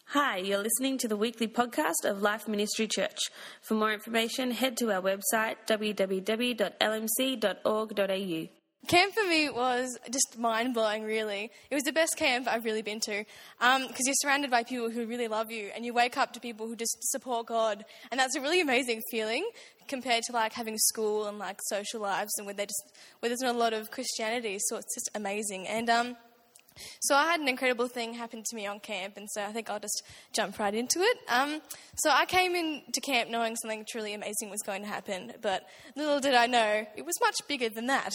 Hi, you're listening to the weekly podcast of Life Ministry Church. For more information, head to our website www.lmc.org.au. Camp for me was just mind-blowing, really. It was the best camp I've really been to because you're surrounded by people who really love you and you wake up to people who just support God. And that's a really amazing feeling compared to like having school and like social lives and where there's not a lot of Christianity. So it's just amazing. And so I had an incredible thing happen to me on camp, and so I think I'll just jump right into it. So I came into camp knowing something truly amazing was going to happen, but little did I know it was much bigger than that.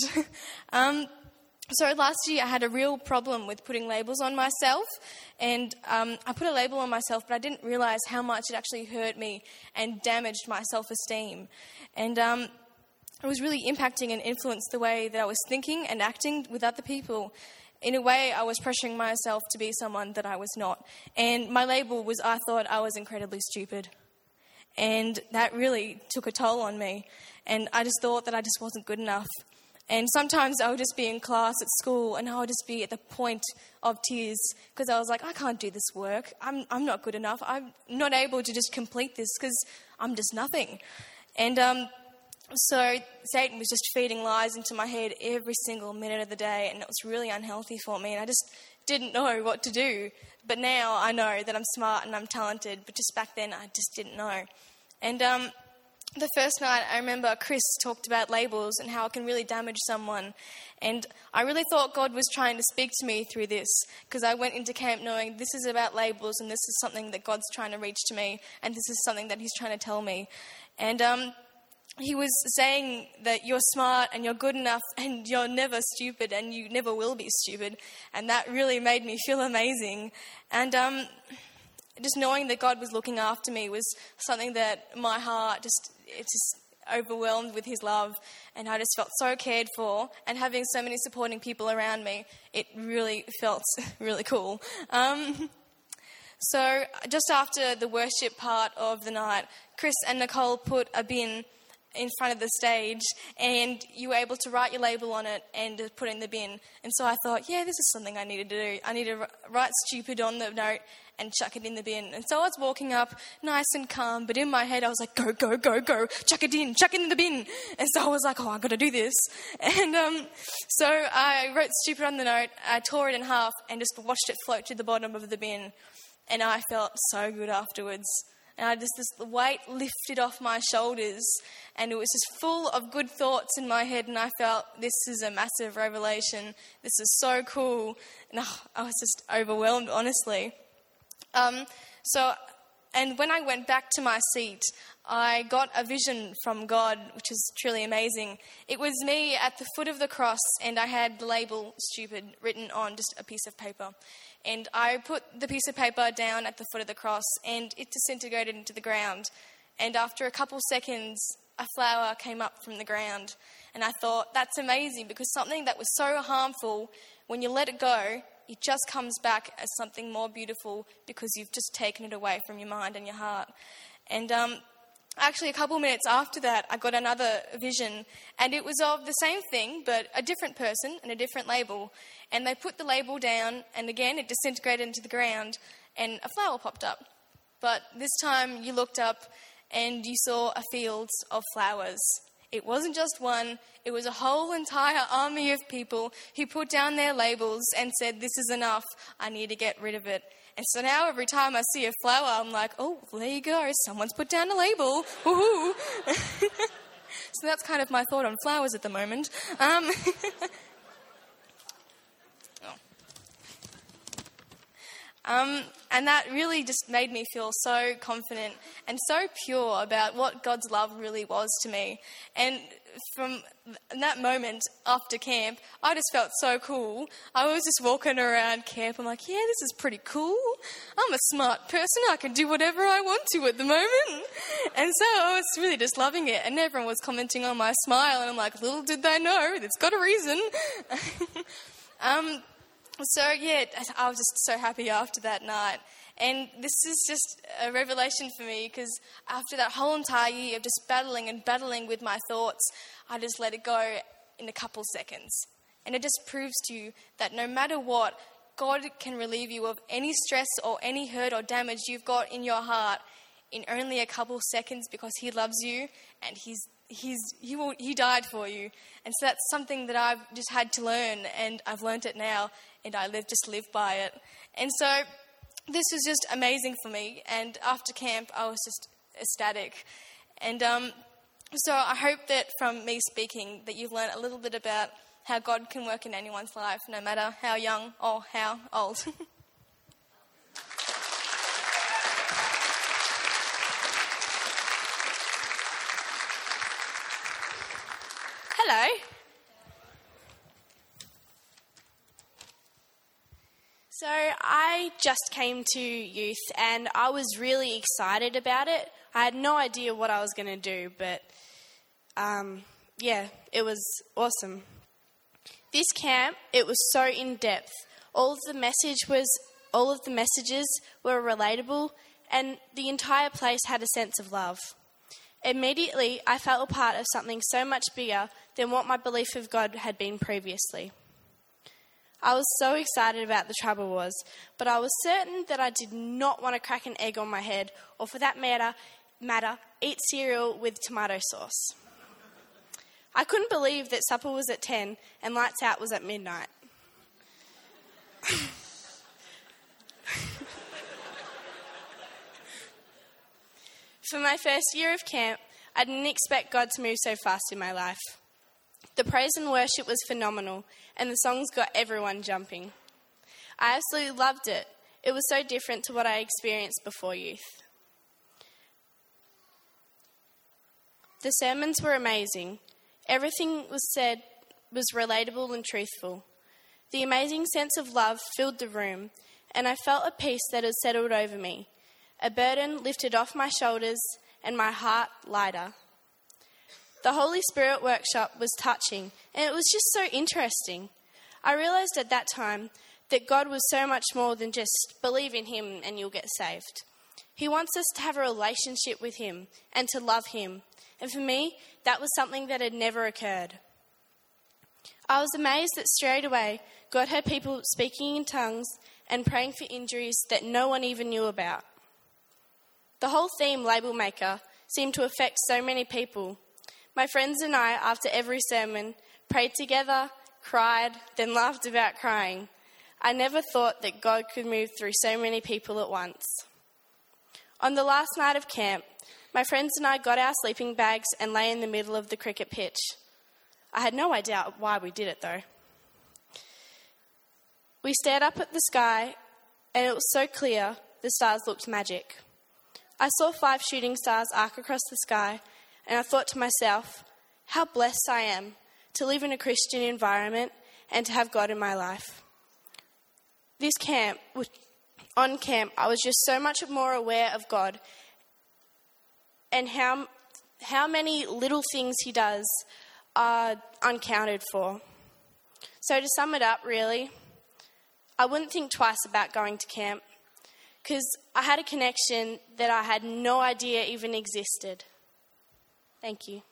So last year I had a real problem with putting labels on myself, and I put a label on myself, but I didn't realise how much it actually hurt me and damaged my self-esteem. And it was really impacting and influenced the way that I was thinking and acting with other people. In a way, I was pressuring myself to be someone that I was not. And my label was I thought I was incredibly stupid. And that really took a toll on me. And I just thought that I just wasn't good enough. And sometimes I would just be in class at school and I would just be at the point of tears because I was like, I can't do this work. I'm not good enough. I'm not able to just complete this because I'm just nothing. And so Satan was just feeding lies into my head every single minute of the day, and it was really unhealthy for me, and I just didn't know what to do. But now I know that I'm smart and I'm talented, but just back then I just didn't know. And the first night I remember Chris talked about labels and how it can really damage someone, and I really thought God was trying to speak to me through this because I went into camp knowing this is about labels and this is something that God's trying to reach to me and this is something that he's trying to tell me. And he was saying that you're smart and you're good enough and you're never stupid and you never will be stupid. And that really made me feel amazing. And just knowing that God was looking after me was something that my heart it's just overwhelmed with his love. And I just felt so cared for. And having so many supporting people around me, it really felt really cool. So just after the worship part of the night, Chris and Nicole put a bin in front of the stage and you were able to write your label on it and put it in the bin. And so I thought, yeah, this is something I needed to do. I need to write stupid on the note and chuck it in the bin. And so I was walking up nice and calm, but in my head I was like, go, go, go, go, chuck it in the bin. And so I was like, oh, I've got to do this. And so I wrote stupid on the note, I tore it in half and just watched it float to the bottom of the bin. And I felt so good afterwards. And this weight lifted off my shoulders and it was just full of good thoughts in my head, and I felt this is a massive revelation. This is so cool. And I was just overwhelmed, honestly. And when I went back to my seat, I got a vision from God, which is truly amazing. It was me at the foot of the cross, and I had the label stupid written on just a piece of paper. And I put the piece of paper down at the foot of the cross, and it disintegrated into the ground. And after a couple seconds, a flower came up from the ground. And I thought, that's amazing, because something that was so harmful, when you let it go, it just comes back as something more beautiful because you've just taken it away from your mind and your heart. And actually, a couple minutes after that, I got another vision, and it was of the same thing, but a different person and a different label. And they put the label down, and again, it disintegrated into the ground, and a flower popped up. But this time, you looked up, and you saw a field of flowers. It wasn't just one, it was a whole entire army of people who put down their labels and said, this is enough, I need to get rid of it. And so now every time I see a flower, I'm like, oh, well, there you go, someone's put down a label, woohoo. So that's kind of my thought on flowers at the moment. And that really just made me feel so confident and so pure about what God's love really was to me. And from that moment after camp, I just felt so cool. I was just walking around camp. I'm like, yeah, this is pretty cool. I'm a smart person. I can do whatever I want to at the moment. And so I was really just loving it. And everyone was commenting on my smile. And I'm like, little did they know, it's got a reason. So, yeah, I was just so happy after that night. And this is just a revelation for me because after that whole entire year of just battling with my thoughts, I just let it go in a couple seconds. And it just proves to you that no matter what, God can relieve you of any stress or any hurt or damage you've got in your heart in only a couple seconds because he loves you and he died for you. And so that's something that I've just had to learn, and I've learnt it now, and I live by it. And so this was just amazing for me, and after camp I was just ecstatic. And so I hope that from me speaking that you've learnt a little bit about how God can work in anyone's life, no matter how young or how old. Hello. So I just came to youth and I was really excited about it. I had no idea what I was going to do, but it was awesome. This camp, it was so in-depth. All of the messages were relatable, and the entire place had a sense of love. Immediately, I felt a part of something so much bigger than what my belief of God had been previously. I was so excited about the Trouble Wars, but I was certain that I did not want to crack an egg on my head, or for that matter, eat cereal with tomato sauce. I couldn't believe that supper was at 10 and lights out was at midnight. For my first year of camp, I didn't expect God to move so fast in my life. The praise and worship was phenomenal, and the songs got everyone jumping. I absolutely loved it. It was so different to what I experienced before youth. The sermons were amazing. Everything was said was relatable and truthful. The amazing sense of love filled the room, and I felt a peace that had settled over me. A burden lifted off my shoulders and my heart lighter. The Holy Spirit workshop was touching, and it was just so interesting. I realised at that time that God was so much more than just believe in him and you'll get saved. He wants us to have a relationship with him and to love him. And for me, that was something that had never occurred. I was amazed that straight away God had people speaking in tongues and praying for injuries that no one even knew about. The whole theme, Label Maker, seemed to affect so many people. My friends and I, after every sermon, prayed together, cried, then laughed about crying. I never thought that God could move through so many people at once. On the last night of camp, my friends and I got our sleeping bags and lay in the middle of the cricket pitch. I had no idea why we did it though. We stared up at the sky and it was so clear the stars looked magic. I saw 5 shooting stars arc across the sky and I thought to myself, how blessed I am to live in a Christian environment and to have God in my life. On camp, I was just so much more aware of God and how many little things he does are uncounted for. So to sum it up, really, I wouldn't think twice about going to camp because I had a connection that I had no idea even existed. Thank you.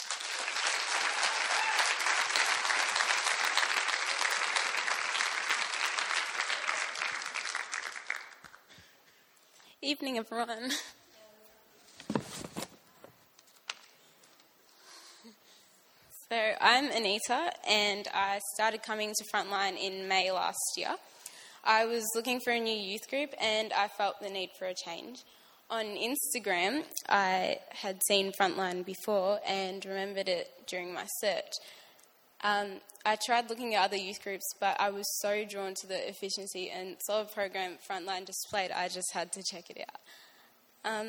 Evening, everyone. So I'm Anita, and I started coming to Frontline in May last year. I was looking for a new youth group, and I felt the need for a change. On Instagram, I had seen Frontline before and remembered it during my search. I tried looking at other youth groups, but I was so drawn to the efficiency and solid program Frontline displayed, I just had to check it out.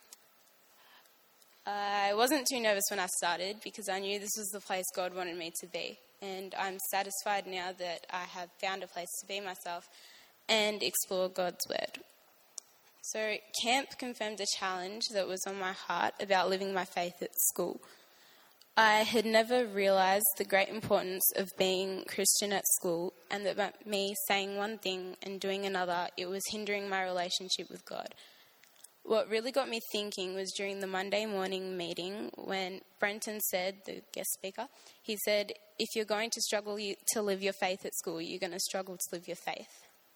I wasn't too nervous when I started because I knew this was the place God wanted me to be. And I'm satisfied now that I have found a place to be myself and explore God's Word. So camp confirmed a challenge that was on my heart about living my faith at school. I had never realised the great importance of being Christian at school, and that by me saying one thing and doing another, it was hindering my relationship with God. What really got me thinking was during the Monday morning meeting when Brenton said, the guest speaker, he said, if you're going to struggle to live your faith at school, you're going to struggle to live your faith.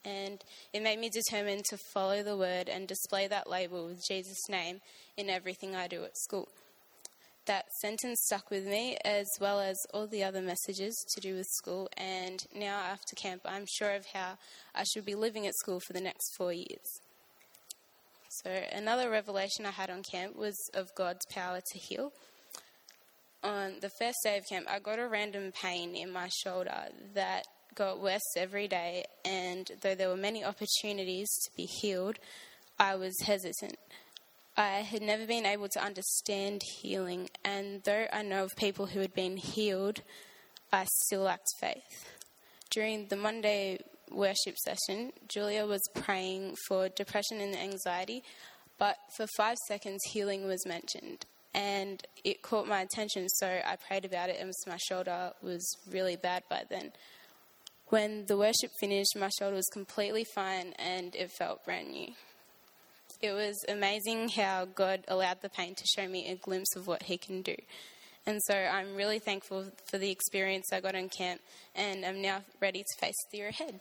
and it made me determined to follow the word and display that label with Jesus' name in everything I do at school. That sentence stuck with me, as well as all the other messages to do with school, and now after camp I'm sure of how I should be living at school for the next 4 years. So another revelation I had on camp was of God's power to heal. On the first day of camp, I got a random pain in my shoulder that got worse every day, and though there were many opportunities to be healed, I was hesitant. I had never been able to understand healing, and though I know of people who had been healed, I still lacked faith. During the Monday worship session, Julia was praying for depression and anxiety, but for 5 seconds healing was mentioned, and it caught my attention, so I prayed about it, and my shoulder was really bad by then. When the worship finished, my shoulder was completely fine, and it felt brand new. It was amazing how God allowed the pain to show me a glimpse of what he can do. And so I'm really thankful for the experience I got in camp, and I'm now ready to face the year ahead.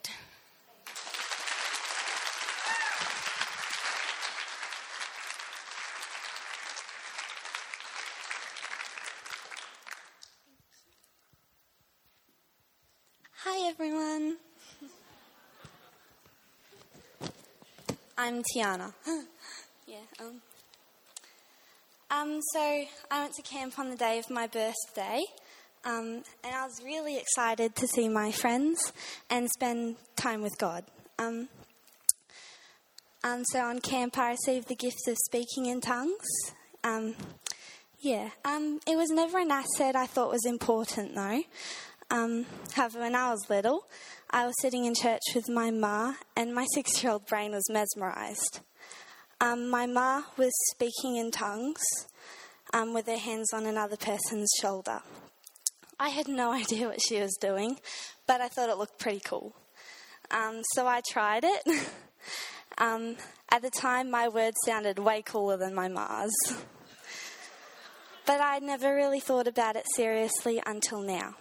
Hi everyone. I'm Tiana. So I went to camp on the day of my birthday, and I was really excited to see my friends and spend time with God. So on camp I received the gift of speaking in tongues. It was never an asset I thought was important though. However, when I was little, I was sitting in church with my ma, and my 6-year-old brain was mesmerised. My ma was speaking in tongues with her hands on another person's shoulder. I had no idea what she was doing, but I thought it looked pretty cool. So I tried it. At the time, my words sounded way cooler than my ma's. But I never really thought about it seriously until now.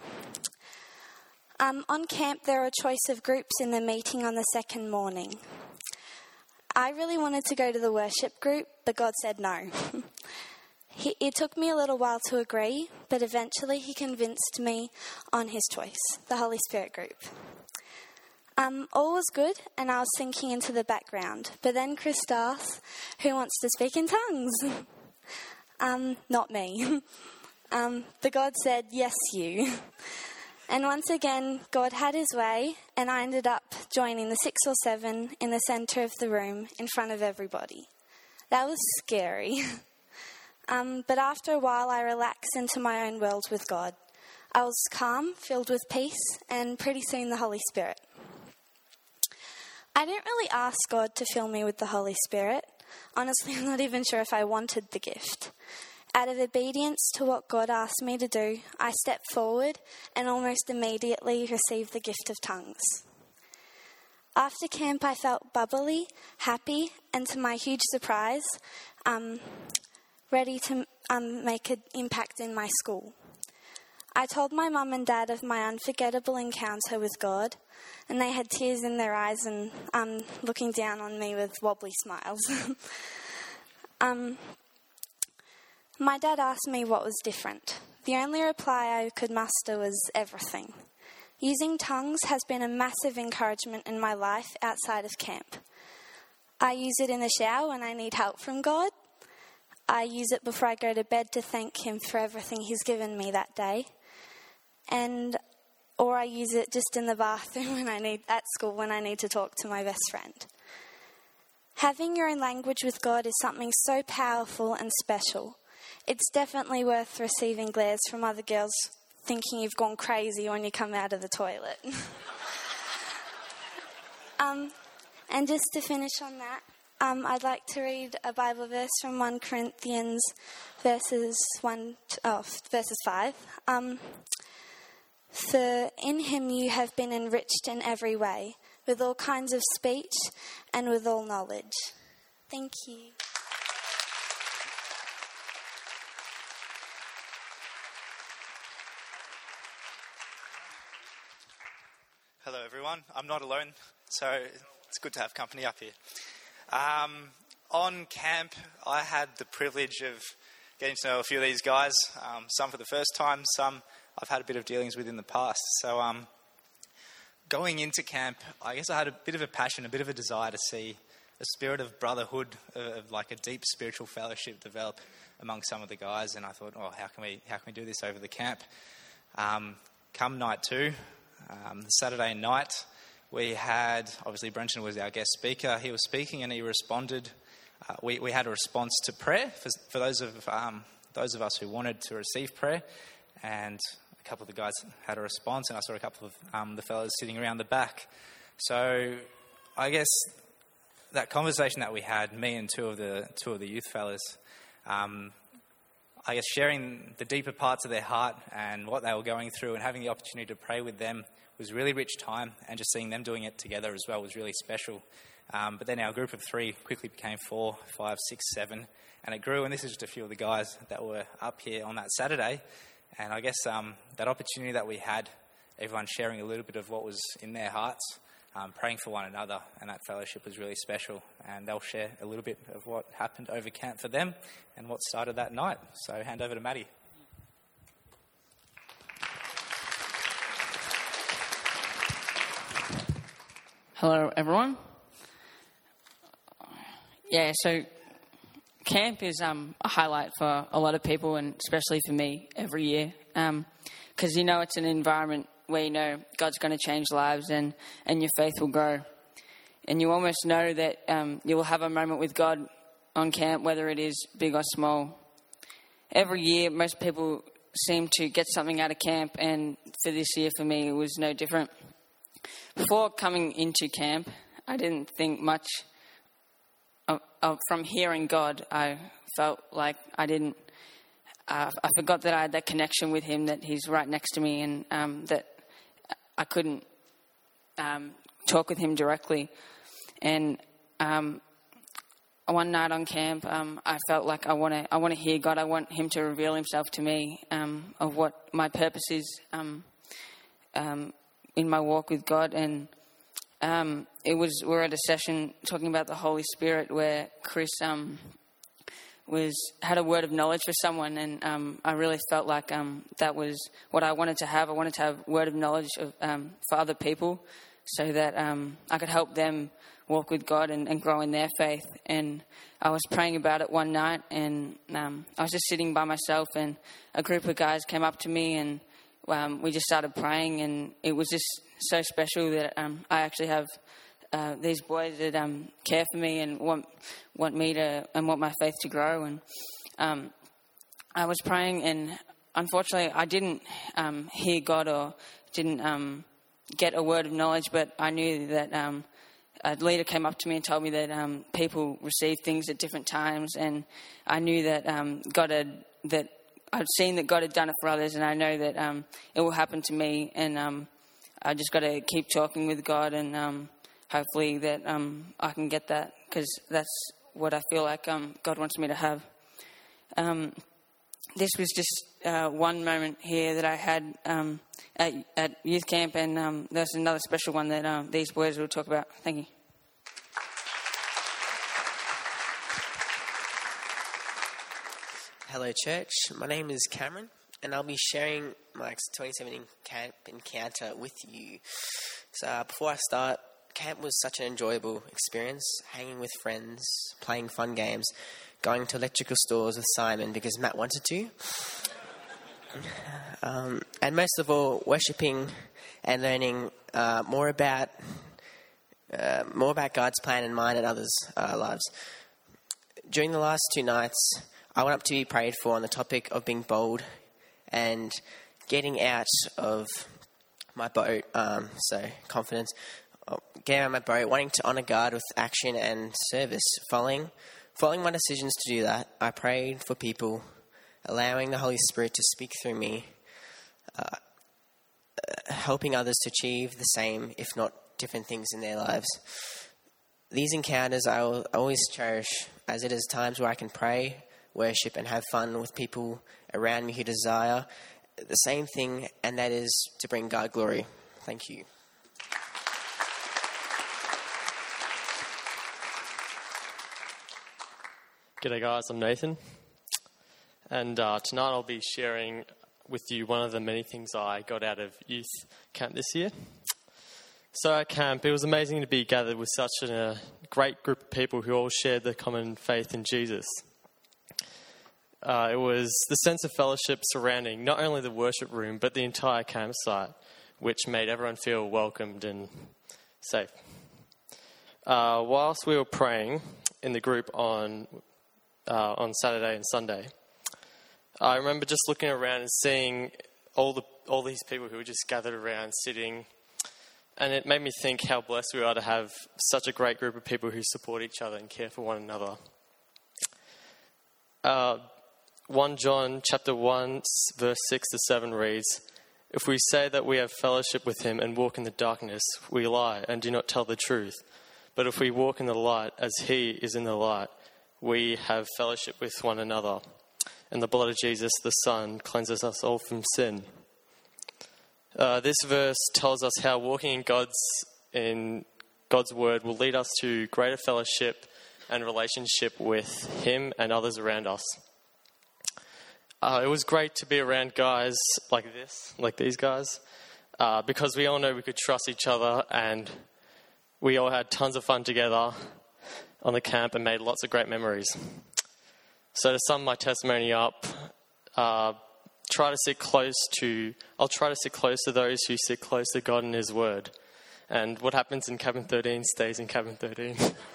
On camp, there were a choice of groups in the meeting on the second morning. I really wanted to go to the worship group, but God said no. It took me a little while to agree, but eventually he convinced me on his choice, the Holy Spirit group. All was good, and I was sinking into the background. But then Chris asked, "Who wants to speak in tongues?" Not me. But God said, "Yes, you." And once again, God had his way, and I ended up joining the 6 or 7 in the centre of the room in front of everybody. That was scary. But after a while, I relaxed into my own world with God. I was calm, filled with peace, and pretty soon the Holy Spirit. I didn't really ask God to fill me with the Holy Spirit. Honestly, I'm not even sure if I wanted the gift. Out of obedience to what God asked me to do, I stepped forward and almost immediately received the gift of tongues. After camp, I felt bubbly, happy, and to my huge surprise, ready to make an impact in my school. I told my mum and dad of my unforgettable encounter with God, and they had tears in their eyes and looking down on me with wobbly smiles. My dad asked me what was different. The only reply I could muster was everything. Using tongues has been a massive encouragement in my life outside of camp. I use it in the shower when I need help from God. I use it before I go to bed to thank him for everything he's given me that day. Or I use it just in the bathroom at school when I need to talk to my best friend. Having your own language with God is something so powerful and special. It's definitely worth receiving glares from other girls thinking you've gone crazy when you come out of the toilet. And just to finish on that, I'd like to read a Bible verse from 1 Corinthians verses 5. For in him you have been enriched in every way, with all kinds of speech and with all knowledge. Thank you. Hello everyone, I'm not alone. So it's good to have company up here. On camp, I had the privilege of getting to know a few of these guys, some for the first time, some I've had a bit of dealings with in the past. So going into camp, I guess I had a bit of a passion, a bit of a desire to see a spirit of brotherhood, of like a deep spiritual fellowship develop among some of the guys. And I thought, how can we do this over the camp? Come night 2, the Saturday night, we had, obviously Brenton was our guest speaker. He was speaking and he responded. We had a response to prayer for those of us who wanted to receive prayer, and a couple of the guys had a response, and I saw a couple of the fellows sitting around the back. So I guess that conversation that we had, me and two of the youth fellas, I guess sharing the deeper parts of their heart and what they were going through, and having the opportunity to pray with them was really rich time, and just seeing them doing it together as well was really special. But then our group of 3 quickly became 4, 5, 6, 7, and it grew. And this is just a few of the guys that were up here on that Saturday. And I guess that opportunity that we had, everyone sharing a little bit of what was in their hearts, praying for one another, and that fellowship was really special. And they'll share a little bit of what happened over camp for them and what started that night. So hand over to Maddie. Hello, everyone. Yeah, so camp is a highlight for a lot of people, and especially for me every year, because it's an environment where God's going to change lives and your faith will grow. And you almost know that you will have a moment with God on camp, whether it is big or small. Every year, most people seem to get something out of camp, and for this year, for me, it was no different. Before coming into camp, I didn't think much from hearing God. I felt like I forgot that I had that connection with Him, that He's right next to me, and that I couldn't talk with Him directly. And one night on camp, I felt like I want to hear God. I want Him to reveal Himself to me, of what my purpose is in my walk with God. And we're at a session talking about the Holy Spirit, where Chris had a word of knowledge for someone, and I really felt like that was what I wanted to have. I wanted to have word of knowledge for other people, so that I could help them walk with God and grow in their faith. And I was praying about it one night, and I was just sitting by myself, and a group of guys came up to me, and we just started praying, and it was just so special that I actually have these boys that care for me and want me to, and want my faith to grow. And I was praying, and unfortunately I didn't hear God, or didn't get a word of knowledge, but I knew that a leader came up to me and told me that people receive things at different times, and I knew that I'd seen that God had done it for others, and I know that it will happen to me. And I just got to keep talking with God, and hopefully that I can get that, because that's what I feel like God wants me to have. This was just one moment here that I had at youth camp, and there's another special one that these boys will talk about. Thank you. Hello, church. My name is Cameron, and I'll be sharing my 2017 camp encounter with you. So before I start, camp was such an enjoyable experience, hanging with friends, playing fun games, going to electrical stores with Simon because Matt wanted to, and most of all, worshipping and learning more about God's plan and mine and others' lives. During the last 2 nights, I went up to be prayed for on the topic of being bold and getting out of my boat, so confidence, getting out of my boat, wanting to honour God with action and service. Following my decisions to do that, I prayed for people, allowing the Holy Spirit to speak through me, helping others to achieve the same, if not different things in their lives. These encounters I will always cherish, as it is times where I can pray, worship and have fun with people around me who desire the same thing, and that is to bring God glory. Thank you. G'day guys, I'm Nathan, and tonight I'll be sharing with you one of the many things I got out of youth camp this year. So at camp, it was amazing to be gathered with such a great group of people who all shared the common faith in Jesus. It was the sense of fellowship surrounding not only the worship room, but the entire campsite, which made everyone feel welcomed and safe. Whilst we were praying in the group on Saturday and Sunday, I remember just looking around and seeing all these people who were just gathered around sitting, and it made me think how blessed we are to have such a great group of people who support each other and care for one another. 1 John chapter 1 verse 6 to 7 reads, "If we say that we have fellowship with him and walk in the darkness, we lie and do not tell the truth. But if we walk in the light as he is in the light, we have fellowship with one another. And the blood of Jesus, the Son, cleanses us all from sin." This verse tells us how walking in God's word will lead us to greater fellowship and relationship with him and others around us. It was great to be around guys like these guys, because we all know we could trust each other, and we all had tons of fun together on the camp and made lots of great memories. So to sum my testimony up, I'll try to sit close to those who sit close to God and his word. And what happens in cabin 13 stays in cabin 13.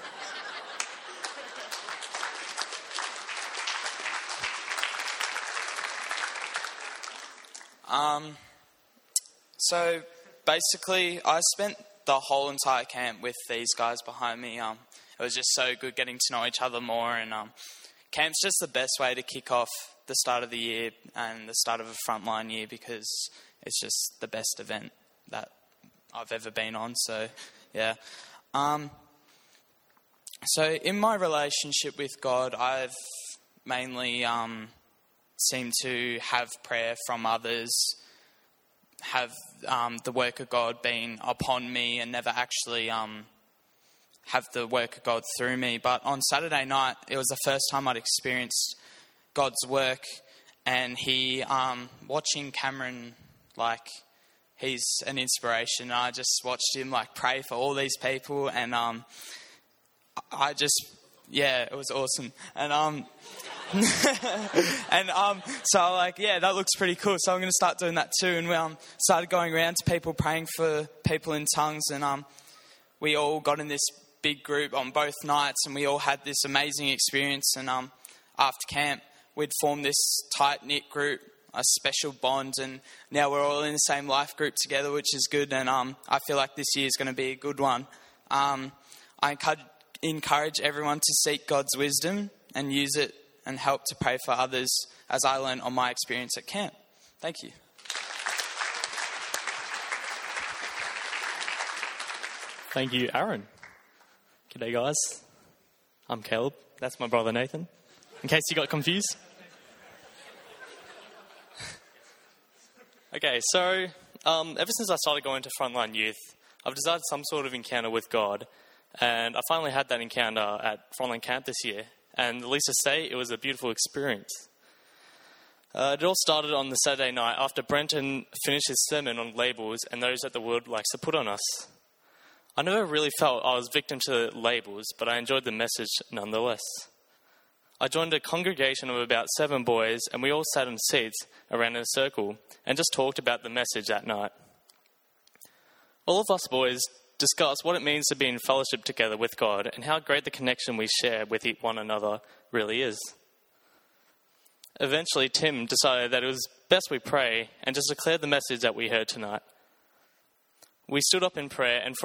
So basically, I spent the whole entire camp with these guys behind me. It was just so good getting to know each other more, and camp's just the best way to kick off the start of the year and the start of a frontline year, because it's just the best event that I've ever been on. So, yeah. So in my relationship with God, I've mainly seemed to have prayer from others, have the work of God been upon me, and never actually have the work of God through me. But on Saturday night, it was the first time I'd experienced God's work, and watching Cameron, he's an inspiration. I just watched him pray for all these people, and it was awesome. And so that looks pretty cool. So I'm going to start doing that too. And we started going around to people, praying for people in tongues, and we all got in this big group on both nights, and we all had this amazing experience. And after camp, we'd formed this tight-knit group, a special bond, and now we're all in the same life group together, which is good. And I feel like this year is going to be a good one. I encourage everyone to seek God's wisdom and use it and help to pray for others, as I learned on my experience at camp. Thank you. Thank you, Aaron. G'day guys, I'm Caleb. That's my brother Nathan, in case you got confused. Okay, so ever since I started going to Frontline Youth, I've desired some sort of encounter with God, and I finally had that encounter at Frontline Camp this year. And the least to say, it was a beautiful experience. It all started on the Saturday night after Brenton finished his sermon on labels and those that the world likes to put on us. I never really felt I was victim to labels, but I enjoyed the message nonetheless. I joined a congregation of about 7 boys, and we all sat in seats around in a circle and just talked about the message that night. All of us boys discuss what it means to be in fellowship together with God and how great the connection we share with one another really is. Eventually, Tim decided that it was best we pray and just declare the message that we heard tonight. We stood up in prayer, and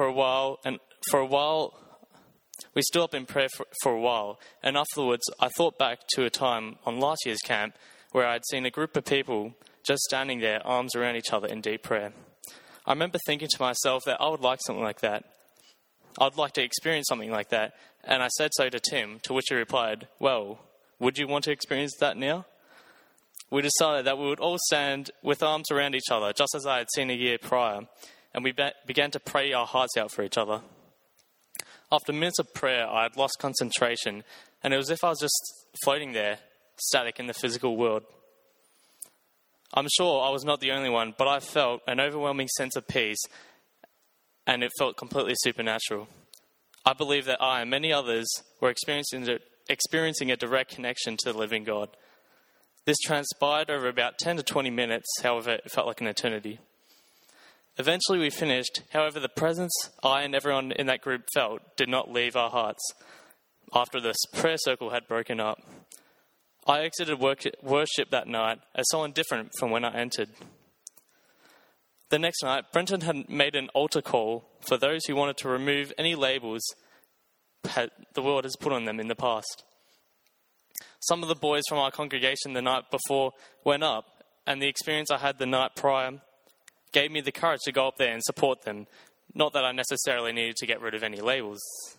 we stood up in prayer for a while, and afterwards I thought back to a time on last year's camp where I'd seen a group of people just standing there, arms around each other in deep prayer. I remember thinking to myself that I would like something like that. I'd like to experience something like that. And I said so to Tim, to which he replied, "Well, would you want to experience that now?" We decided that we would all stand with arms around each other, just as I had seen a year prior, and we began to pray our hearts out for each other. After minutes of prayer, I had lost concentration and it was as if I was just floating there, static in the physical world. I'm sure I was not the only one, but I felt an overwhelming sense of peace, and it felt completely supernatural. I believe that I and many others were experiencing a direct connection to the living God. This transpired over about 10 to 20 minutes, however, it felt like an eternity. Eventually we finished, however, the presence I and everyone in that group felt did not leave our hearts after the prayer circle had broken up. I exited worship that night as someone different from when I entered. The next night, Brenton had made an altar call for those who wanted to remove any labels the world has put on them in the past. Some of the boys from our congregation the night before went up, and the experience I had the night prior gave me the courage to go up there and support them. Not that I necessarily needed to get rid of any labels.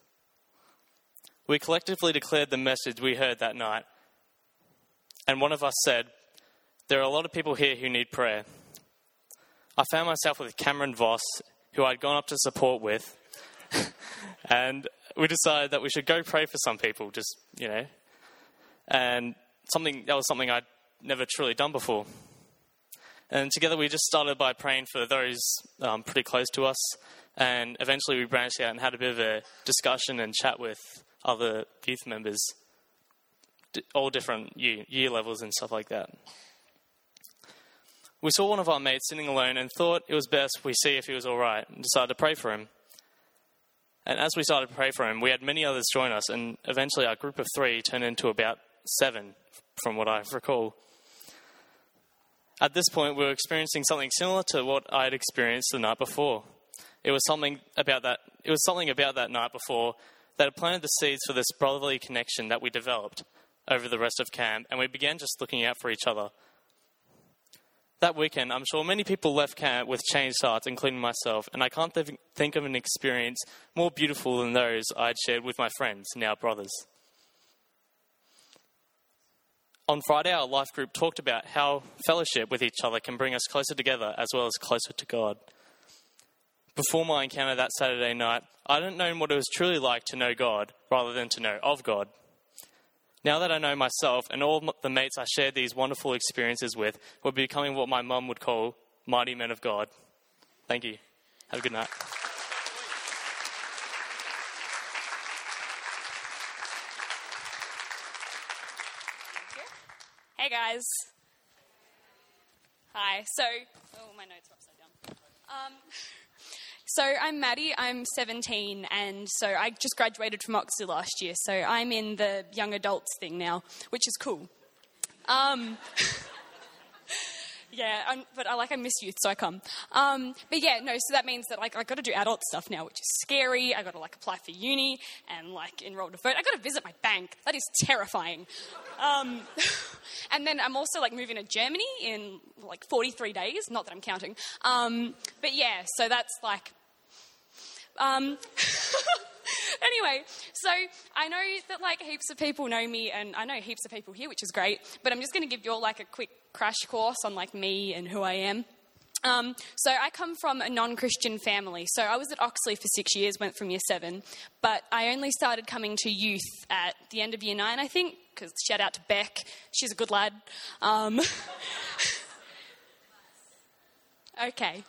We collectively declared the message we heard that night, and one of us said, "There are a lot of people here who need prayer." I found myself with Cameron Voss, who I'd gone up to support with, and we decided that we should go pray for some people, and that was something I'd never truly done before. And together we just started by praying for those pretty close to us, and eventually we branched out and had a bit of a discussion and chat with other youth members, all different year levels and stuff like that. We saw one of our mates sitting alone and thought it was best we see if he was all right, and decided to pray for him. And as we started to pray for him, we had many others join us, and eventually our group of 3 turned into about 7, from what I recall. At this point, we were experiencing something similar to what I had experienced the night before. It was something about that night before that had planted the seeds for this brotherly connection that we developed over the rest of camp, and we began just looking out for each other. That weekend, I'm sure many people left camp with changed hearts, including myself, and I can't think of an experience more beautiful than those I'd shared with my friends, now brothers. On Friday, our life group talked about how fellowship with each other can bring us closer together as well as closer to God. Before my encounter that Saturday night, I didn't know what it was truly like to know God rather than to know of God. Now that I know myself and all the mates I shared these wonderful experiences with, we're becoming what my mum would call mighty men of God. Thank you. Have a good night. Hey guys. Hi. My notes are upside down. So I'm Maddie, I'm 17, and so I just graduated from Oxley last year, so I'm in the young adults thing now, which is cool. But I miss youth, so I come. So that means that I got to do adult stuff now, which is scary. I got to apply for uni and enroll to vote. I got to visit my bank. That is terrifying. And then I'm also moving to Germany in 43 days. Not that I'm counting. So that's Anyway, so I know that heaps of people know me, and I know heaps of people here, which is great, but I'm just going to give you all a quick crash course on me and who I am. So I come from a non-Christian family. So I was at Oxley for 6 years, went from year 7, but I only started coming to youth at the end of year 9, I think, because shout out to Beck, she's a good lad. Okay.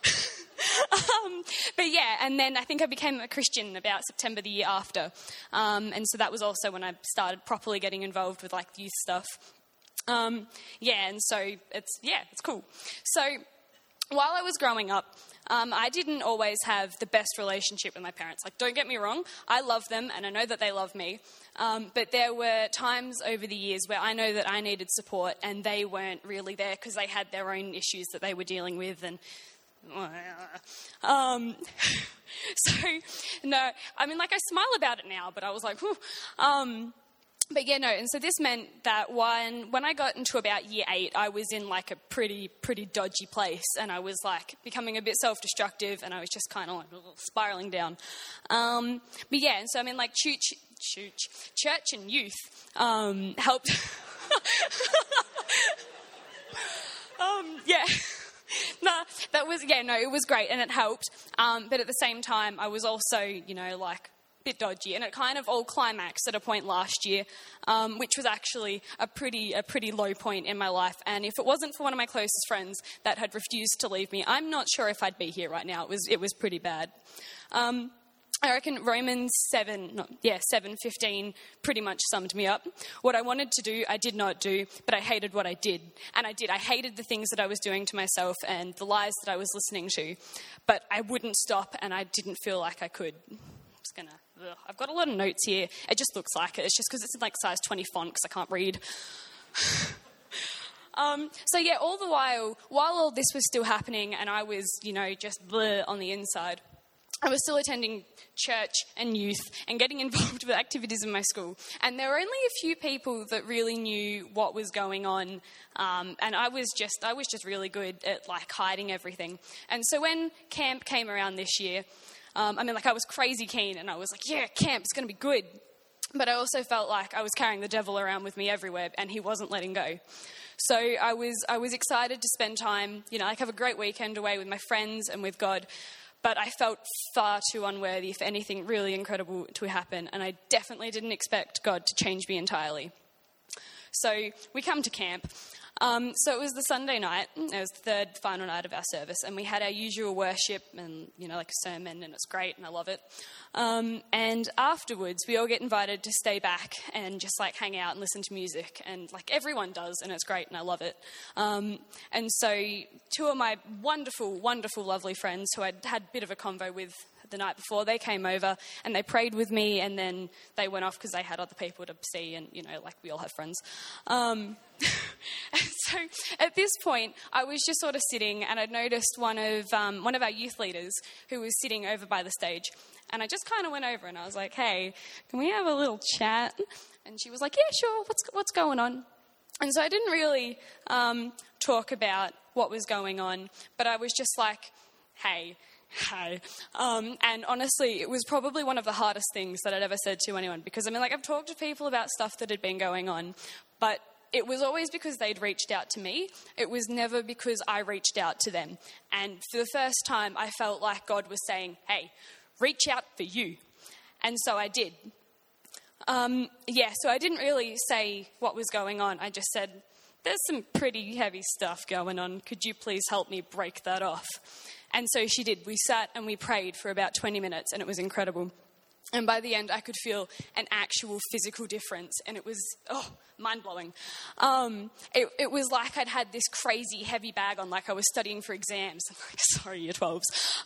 And then I think I became a Christian about September the year after. And so that was also when I started properly getting involved with youth stuff. And so it's cool. So while I was growing up, I didn't always have the best relationship with my parents. Don't get me wrong, I love them and I know that they love me. But there were times over the years where I know that I needed support and they weren't really there because they had their own issues that they were dealing with. And I smile about it now, but I was whew. And so this meant that when I got into about year 8, I was in a pretty dodgy place, and I was becoming a bit self-destructive, and I was just kind of spiraling down. And so church and youth helped. It was great, and it helped. But at the same time, I was also, bit dodgy, and it kind of all climaxed at a point last year, which was actually a pretty low point in my life. And if it wasn't for one of my closest friends that had refused to leave me, I'm not sure if I'd be here right now. It was pretty bad. I reckon Romans 7:15 pretty much summed me up. What I wanted to do, I did not do, but I hated what I did. And I did. I hated the things that I was doing to myself and the lies that I was listening to. But I wouldn't stop, and I didn't feel like I could. I've got a lot of notes here. It just looks like it. It's just because it's in like size 20 font because I can't read. All the while all this was still happening and I was, just bleh on the inside, I was still attending church and youth and getting involved with activities in my school. And there were only a few people that really knew what was going on. And I was just really good at like hiding everything. And so when camp came around this year, I was crazy keen and I was like, yeah, camp, it's going to be good. But I also felt like I was carrying the devil around with me everywhere and he wasn't letting go. So I was excited to spend time, have a great weekend away with my friends and with God. But I felt far too unworthy for anything really incredible to happen. And I definitely didn't expect God to change me entirely. So we come to camp. So it was the Sunday night. It was the third final night of our service. And we had our usual worship and, like a sermon. And it's great and I love it. And afterwards, we all get invited to stay back and just like hang out and listen to music. And like everyone does. And it's great and I love it. And so two of my wonderful, wonderful, lovely friends who I'd had a bit of a convo with the night before, they came over and they prayed with me and then they went off because they had other people to see and, we all have friends. And so at this point, I was just sort of sitting and I'd noticed one of our youth leaders who was sitting over by the stage. And I just kind of went over and I was like, hey, can we have a little chat? And she was like, yeah, sure. What's going on? And so I didn't really talk about what was going on, but I was just like, hey. And honestly, it was probably one of the hardest things that I'd ever said to anyone because, I've talked to people about stuff that had been going on, but it was always because they'd reached out to me. It was never because I reached out to them. And for the first time, I felt like God was saying, hey, reach out for you. And so I did. So I didn't really say what was going on. I just said, there's some pretty heavy stuff going on. Could you please help me break that off? And so she did. We sat and we prayed for about 20 minutes and it was incredible. And by the end, I could feel an actual physical difference and it was, mind-blowing. It was like I'd had this crazy heavy bag on, like I was studying for exams. I'm like, sorry, year 12s.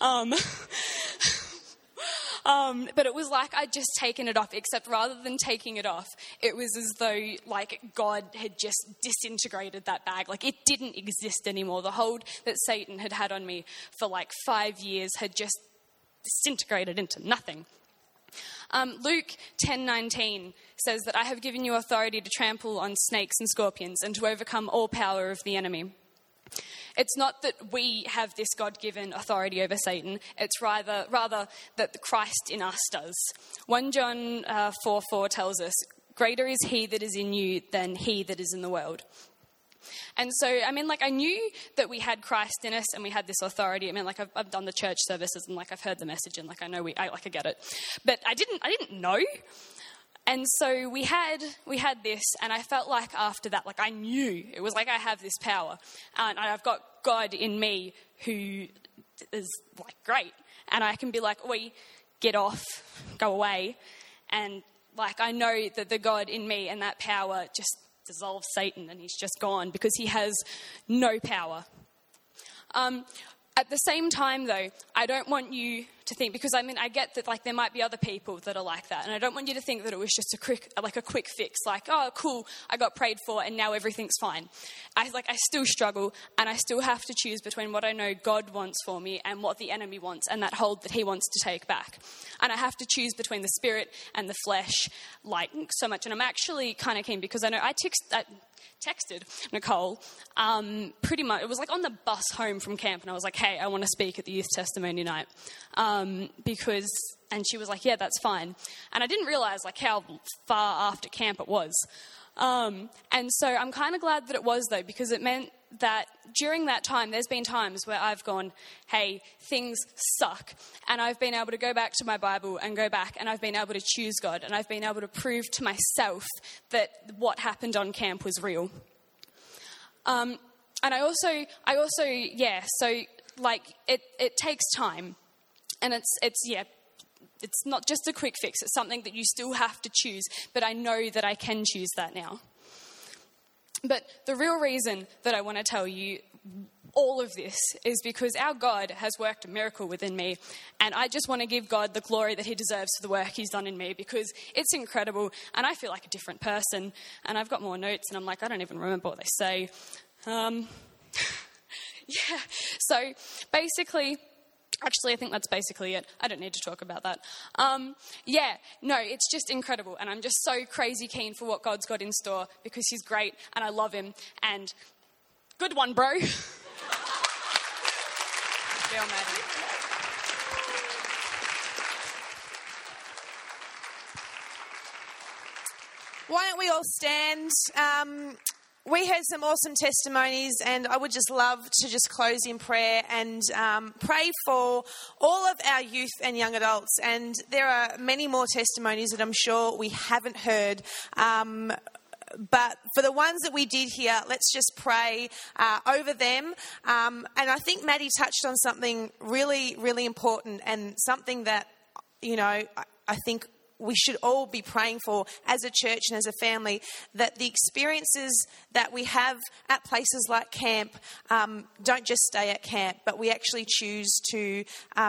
But it was like I'd just taken it off, except rather than taking it off, it was as though like God had just disintegrated that bag. Like it didn't exist anymore. The hold that Satan had had on me for like 5 years had just disintegrated into nothing. Luke 10:19 says that I have given you authority to trample on snakes and scorpions and to overcome all power of the enemy. It's not that we have this God-given authority over Satan. It's rather that the Christ in us does. 1 John 4:4 tells us, greater is he that is in you than he that is in the world. And so, I knew that we had Christ in us and we had this authority. I've done the church services and I've heard the message and I know I get it. But I didn't know. And so we had this, and I felt like after that, I knew. It was like I have this power. And I've got God in me who is, great. And I can be like, oi, get off, go away. And, I know that the God in me and that power just dissolves Satan, and he's just gone because he has no power. At the same time, though, I don't want you to think, because I get that there might be other people that are like that, and I don't want you to think that it was just a quick fix, oh cool, I got prayed for and now everything's fine. I still struggle, and I still have to choose between what I know God wants for me and what the enemy wants, and that hold that he wants to take back. And I have to choose between the spirit and the flesh so much. And I'm actually kind of keen, because I know I texted Nicole pretty much, it was on the bus home from camp, and I was like, hey, I want to speak at the youth testimony night, and she was like, yeah, that's fine. And I didn't realize how far after camp it was, and so I'm kind of glad that it was, though, because it meant that during that time, there's been times where I've gone, hey, things suck. And I've been able to go back to my Bible and go back, and I've been able to choose God, and I've been able to prove to myself that what happened on camp was real. And I also, so like it takes time, and it's not just a quick fix. It's something that you still have to choose, but I know that I can choose that now. But the real reason that I want to tell you all of this is because our God has worked a miracle within me, and I just want to give God the glory that he deserves for the work he's done in me, because it's incredible, and I feel like a different person. And I've got more notes, and I'm like, I don't even remember what they say. So basically, actually, I think that's basically it. I don't need to talk about that. It's just incredible. And I'm just so crazy keen for what God's got in store, because he's great and I love him. And good one, bro. Why don't we all stand? We had some awesome testimonies, and I would just love to just close in prayer and pray for all of our youth and young adults. And there are many more testimonies that I'm sure we haven't heard. But for the ones that we did hear, let's just pray over them. And I think Maddie touched on something really, really important, and something that, I think we should all be praying for as a church and as a family, that the experiences that we have at places like camp don't just stay at camp, but we actually choose to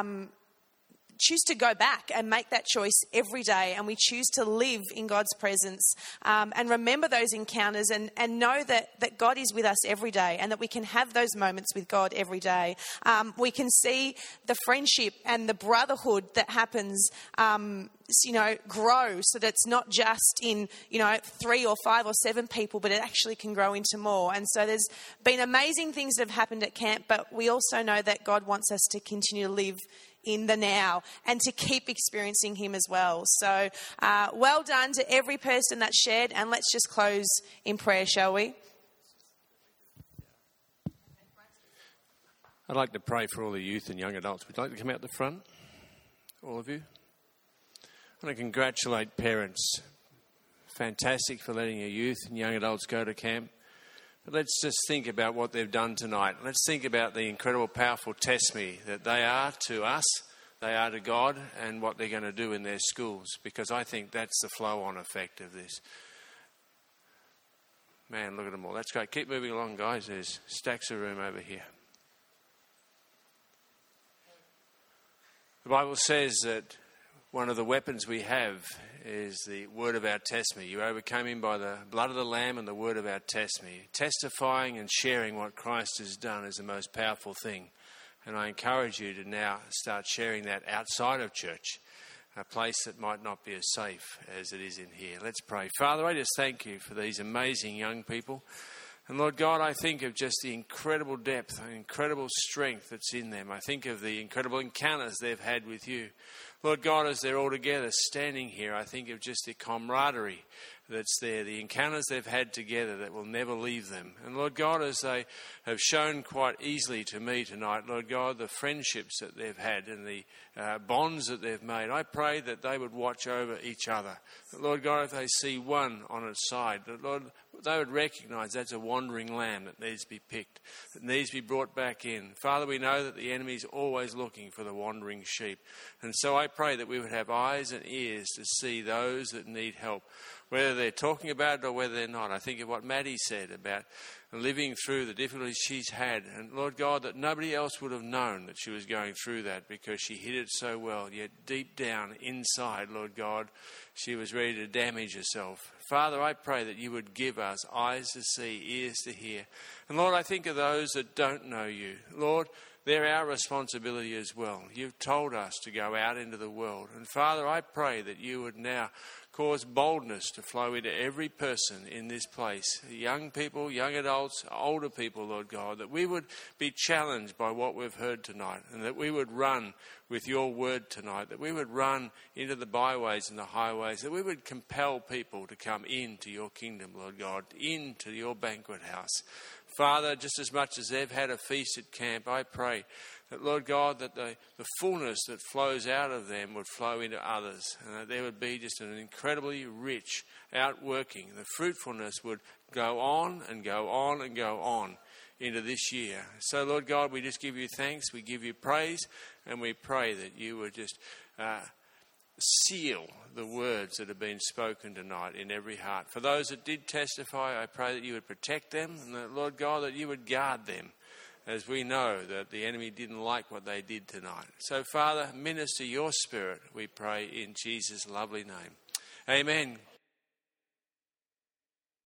go back and make that choice every day, and we choose to live in God's presence and remember those encounters and know that God is with us every day, and that we can have those moments with God every day. We can see the friendship and the brotherhood that happens grow, so that it's not just in 3 or 5 or 7 people, but it actually can grow into more. And so there's been amazing things that have happened at camp, but we also know that God wants us to continue to live in the now and to keep experiencing him as well. So well done to every person that shared, and let's just close in prayer, shall we? I'd like to pray for all the youth and young adults. Would you like to come out the front, all of you? I want to congratulate parents. Fantastic for letting your youth and young adults go to camp. But let's just think about what they've done tonight. Let's think about the incredible, powerful testimony that they are to us, they are to God, and what they're going to do in their schools, because I think that's the flow-on effect of this. Man, look at them all. That's great. Keep moving along, guys. There's stacks of room over here. The Bible says that one of the weapons we have is the word of our testimony. You overcame him by the blood of the Lamb and the word of our testimony. Testifying and sharing what Christ has done is the most powerful thing. And I encourage you to now start sharing that outside of church, a place that might not be as safe as it is in here. Let's pray. Father, I just thank you for these amazing young people. And Lord God, I think of just the incredible depth and incredible strength that's in them. I think of the incredible encounters they've had with you. Lord God, as they're all together standing here, I think of just the camaraderie that's there, the encounters they've had together that will never leave them. And Lord God, as they have shown quite easily to me tonight, Lord God, the friendships that they've had and the bonds that they've made, I pray that they would watch over each other. That, Lord God, if they see one on its side, that, Lord, they would recognise that's a wandering lamb that needs to be picked, that needs to be brought back in. Father, we know that the enemy is always looking for the wandering sheep. And so I pray that we would have eyes and ears to see those that need help, whether they're talking about it or whether they're not. I think of what Maddie said about living through the difficulties she's had. And Lord God, that nobody else would have known that she was going through that because she hid it so well. Yet deep down inside, Lord God, she was ready to damage herself. Father, I pray that you would give us eyes to see, ears to hear. And Lord, I think of those that don't know you. Lord, they're our responsibility as well. You've told us to go out into the world. And Father, I pray that you would now cause boldness to flow into every person in this place. Young people, young adults, older people, Lord God, that we would be challenged by what we've heard tonight, and that we would run with your word tonight, that we would run into the byways and the highways, that we would compel people to come into your kingdom, Lord God, into your banquet house. Father, just as much as they've had a feast at camp, I pray that, Lord God, that the fullness that flows out of them would flow into others, and that there would be just an incredibly rich outworking. The fruitfulness would go on and go on and go on into this year. So, Lord God, we just give you thanks, we give you praise, and we pray that you would just seal the words that have been spoken tonight in every heart. For those that did testify, I pray that you would protect them, and that, Lord God, that you would guard them, as we know that the enemy didn't like what they did tonight. So, Father, minister your spirit, we pray in Jesus' lovely name. Amen.